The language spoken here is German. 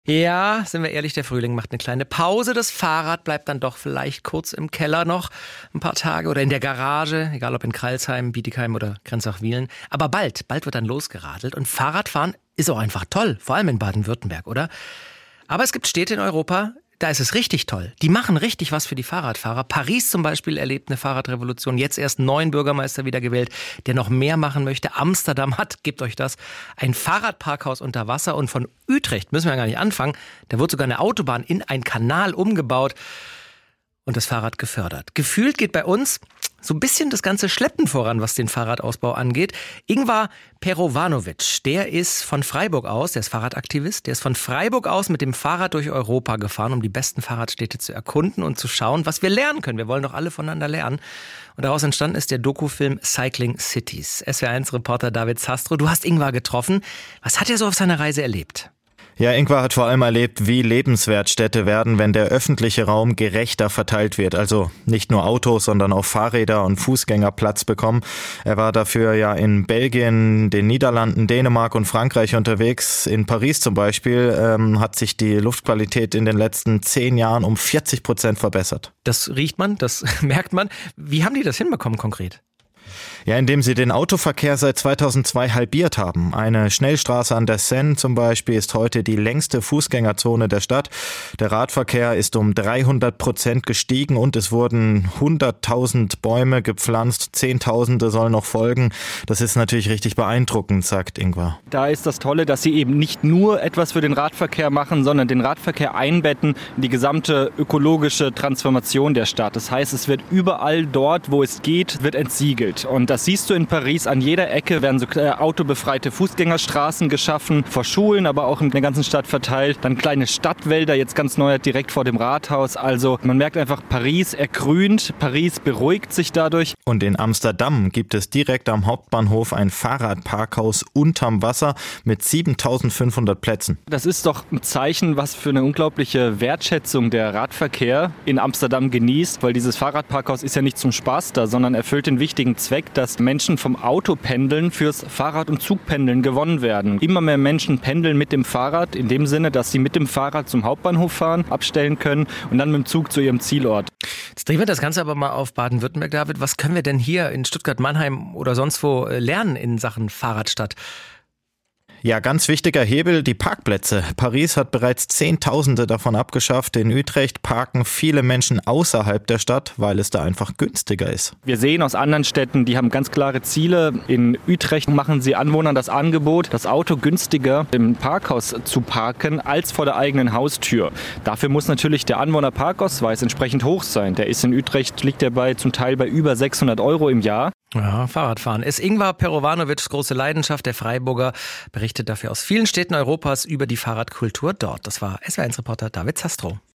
Ja, sind wir ehrlich, der Frühling macht eine kleine Pause. Das Fahrrad bleibt dann doch vielleicht kurz im Keller noch ein paar Tage oder in der Garage, egal ob in Kralsheim, Bietigheim oder Grenzach-Wiehlen. Aber bald wird dann losgeradelt und Fahrradfahren ist auch einfach toll, vor allem in Baden-Württemberg, oder? Aber es gibt Städte in Europa, da ist es richtig toll. Die machen richtig was für die Fahrradfahrer. Paris zum Beispiel erlebt eine Fahrradrevolution. Jetzt erst einen neuen Bürgermeister wiedergewählt, der noch mehr machen möchte. Amsterdam hat, gebt euch das, ein Fahrradparkhaus unter Wasser. Und von Utrecht müssen wir ja gar nicht anfangen. Da wird sogar eine Autobahn in einen Kanal umgebaut und das Fahrrad gefördert. Gefühlt geht bei uns so ein bisschen das ganze Schleppen voran, was den Fahrradausbau angeht. Ingvar Perovanovic, der ist von Freiburg aus, der ist Fahrradaktivist, der ist von Freiburg aus mit dem Fahrrad durch Europa gefahren, um die besten Fahrradstädte zu erkunden und zu schauen, was wir lernen können. Wir wollen doch alle voneinander lernen. Und daraus entstanden ist der Dokufilm Cycling Cities. SWR1-Reporter David Zastrow, du hast Ingvar getroffen. Was hat er so auf seiner Reise erlebt? Ja, Ingvar hat vor allem erlebt, wie lebenswert Städte werden, wenn der öffentliche Raum gerechter verteilt wird. Also nicht nur Autos, sondern auch Fahrräder und Fußgänger Platz bekommen. Er war dafür ja in Belgien, den Niederlanden, Dänemark und Frankreich unterwegs. In Paris zum Beispiel hat sich die Luftqualität in den letzten 10 Jahren um 40% verbessert. Das riecht man, das merkt man. Wie haben die das hinbekommen konkret? Ja, indem sie den Autoverkehr seit 2002 halbiert haben. Eine Schnellstraße an der Seine zum Beispiel ist heute die längste Fußgängerzone der Stadt. Der Radverkehr ist um 300% gestiegen und es wurden 100.000 Bäume gepflanzt. Zehntausende sollen noch folgen. Das ist natürlich richtig beeindruckend, sagt Ingvar. Da ist das Tolle, dass sie eben nicht nur etwas für den Radverkehr machen, sondern den Radverkehr einbetten in die gesamte ökologische Transformation der Stadt. Das heißt, es wird überall dort, wo es geht, wird entsiegelt. Und das siehst du in Paris. An jeder Ecke werden so autobefreite Fußgängerstraßen geschaffen, vor Schulen, aber auch in der ganzen Stadt verteilt. Dann kleine Stadtwälder, jetzt ganz neu direkt vor dem Rathaus. Also man merkt einfach, Paris ergrünt, Paris beruhigt sich dadurch. Und in Amsterdam gibt es direkt am Hauptbahnhof ein Fahrradparkhaus unterm Wasser mit 7.500 Plätzen. Das ist doch ein Zeichen, was für eine unglaubliche Wertschätzung der Radverkehr in Amsterdam genießt, weil dieses Fahrradparkhaus ist ja nicht zum Spaß da, sondern erfüllt den wichtigen Zweck, dass Menschen vom Autopendeln fürs Fahrrad- und Zugpendeln gewonnen werden. Immer mehr Menschen pendeln mit dem Fahrrad, in dem Sinne, dass sie mit dem Fahrrad zum Hauptbahnhof fahren, abstellen können und dann mit dem Zug zu ihrem Zielort. Jetzt drehen wir das Ganze aber mal auf Baden-Württemberg, David. Was können wir denn hier in Stuttgart, Mannheim oder sonst wo lernen in Sachen Fahrradstadt? Ja, ganz wichtiger Hebel, die Parkplätze. Paris hat bereits Zehntausende davon abgeschafft. In Utrecht parken viele Menschen außerhalb der Stadt, weil es da einfach günstiger ist. Wir sehen aus anderen Städten, die haben ganz klare Ziele. In Utrecht machen sie Anwohnern das Angebot, das Auto günstiger im Parkhaus zu parken, als vor der eigenen Haustür. Dafür muss natürlich der Anwohnerparkausweis entsprechend hoch sein. Der ist in Utrecht, liegt der zum Teil bei über 600 € im Jahr. Ja, Fahrradfahren ist Ingvar Perovanovics große Leidenschaft. Der Freiburger berichtet dafür aus vielen Städten Europas über die Fahrradkultur dort. Das war SWR1-Reporter David Zastrow.